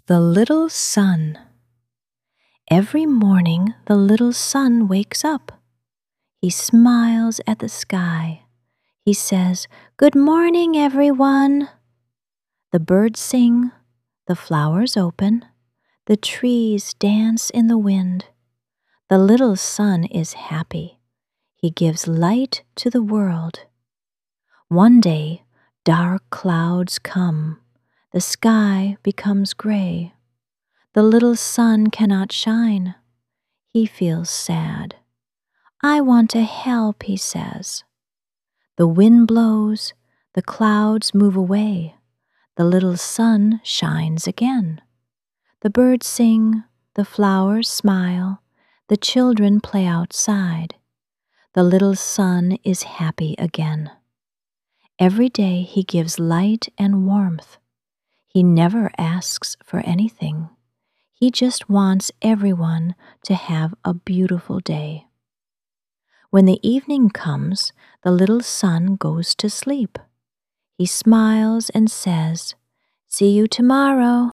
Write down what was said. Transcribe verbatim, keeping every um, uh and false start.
The Little Sun. Every morning the little sun wakes up. He smiles at the sky. He says, "Good morning, everyone." The birds sing, the flowers open, the trees dance in the wind. The little sun is happy. He gives light to the world. One day, dark clouds come. The sky becomes gray. The little sun cannot shine. He feels sad. "I want to help," he says. The wind blows, the clouds move away. The little sun shines again. The birds sing, the flowers smile, the children play outside. The little sun is happy again. Every day he gives light and warmth. He never asks for anything. He just wants everyone to have a beautiful day. When the evening comes, the little sun goes to sleep. He smiles and says, "See you tomorrow."